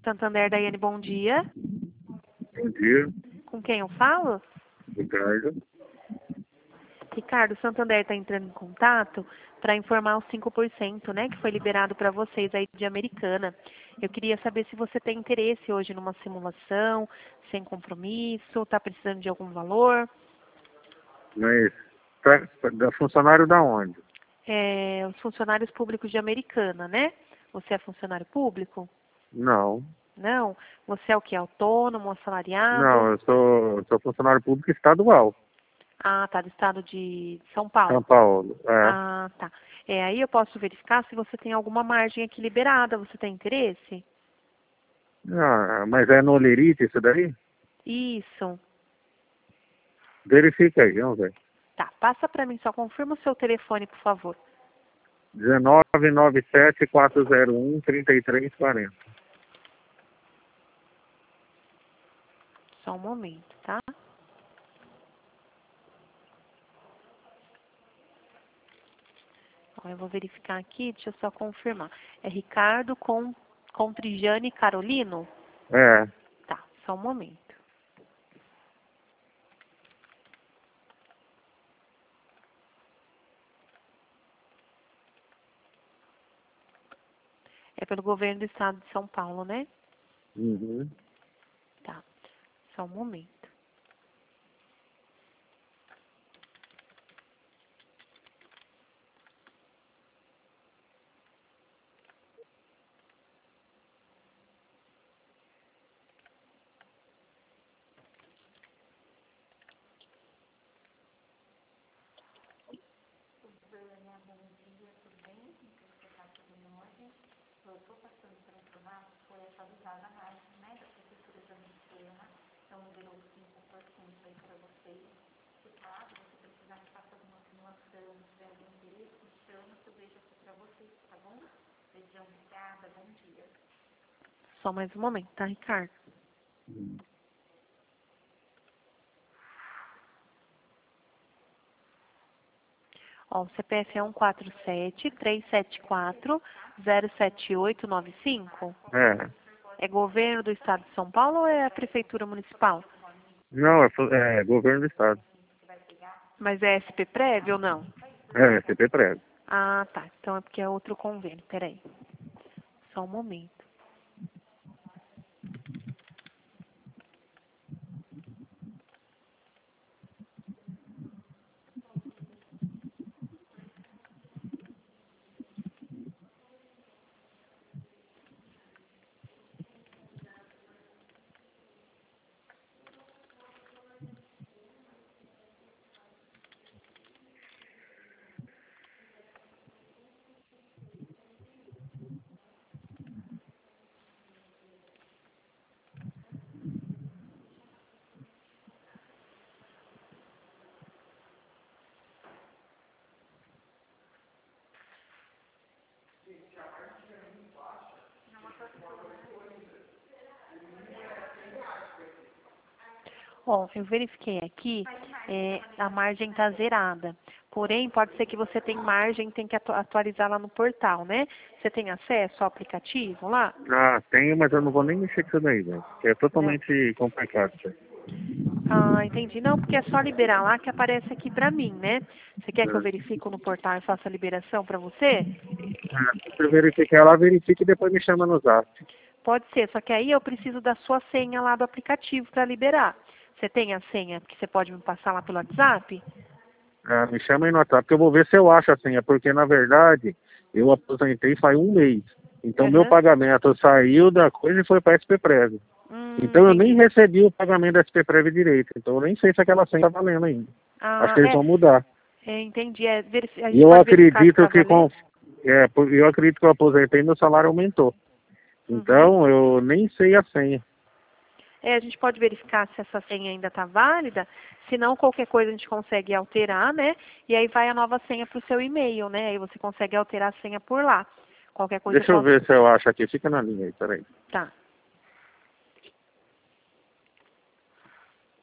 Santander, Daiane, bom dia. Bom dia, Com quem eu falo? Ricardo. Ricardo, o Santander está entrando em contato para informar os 5%, né, que foi liberado para vocês aí de Americana. Eu queria saber se você tem interesse hoje numa simulação, sem compromisso, está precisando de algum valor. Mas da funcionário da onde? Os funcionários públicos de Americana, né? Você é funcionário público? Não. Não? Você é o que? Autônomo, assalariado? Não, eu sou funcionário público estadual, Ah, tá, do estado de São Paulo. São Paulo. Ah, tá. Aí eu posso verificar se você tem alguma margem aqui liberada. Você tem interesse? Mas é no Olerite isso daí? Isso. Verifica aí, vamos ver. Tá, passa para mim, só confirma o seu telefone, por favor. 1997-401-3340. Só um momento, tá? Ó, eu vou verificar aqui, deixa eu só confirmar. É Ricardo com Trijane Carolino? É, Tá, só um momento. É pelo governo do estado de São Paulo, né? uhum. Tá, só um momento. Só mais um momento, tá, Ricardo? Ó, o CPF é 147-374-07895. É. É governo do estado de São Paulo ou é a prefeitura municipal? Não, é governo do estado. Mas é SP-Prev ou não? É, CP Prévio. Ah, tá. Então é porque é outro convênio. Peraí. Só um momento. Ó, eu verifiquei aqui, a margem está zerada. Porém, pode ser que você tenha margem, tem que atualizar lá no portal, né? Você tem acesso ao aplicativo lá? Tenho, mas eu não vou nem mexer com isso daí, velho. Que é Não. totalmente complicado isso aí. Ah, entendi. Não, porque é só liberar lá que aparece aqui pra mim, né? Você quer que eu É. verifique no portal e faça a liberação pra você? Se você verificar lá, verifique e depois me chama no zap. Pode ser, só que aí eu preciso da sua senha lá do aplicativo para liberar. Você tem a senha que você pode me passar lá pelo WhatsApp? Me chama aí no WhatsApp que eu vou ver se eu acho a senha, porque na verdade eu aposentei faz um mês. Então meu Aham. pagamento saiu da coisa e foi para a SP Prévio. Então eu nem Entendi. recebi o pagamento da SP Prévio direito. Então eu nem sei se aquela senha está valendo ainda. Acho Ah, que eles vão mudar. entendi. A E gente eu pode verificar se acredito está que valendo? eu acredito que eu aposentei e meu salário aumentou. Uhum. Então eu nem sei a senha. A gente pode verificar se essa senha ainda está válida. Se não, qualquer coisa a gente consegue alterar, né? E aí vai a nova senha para o seu e-mail, né? Aí você consegue alterar a senha por lá. Qualquer coisa eu Deixa eu posso... ver se eu acho aqui. Fica na linha aí, peraí. Tá.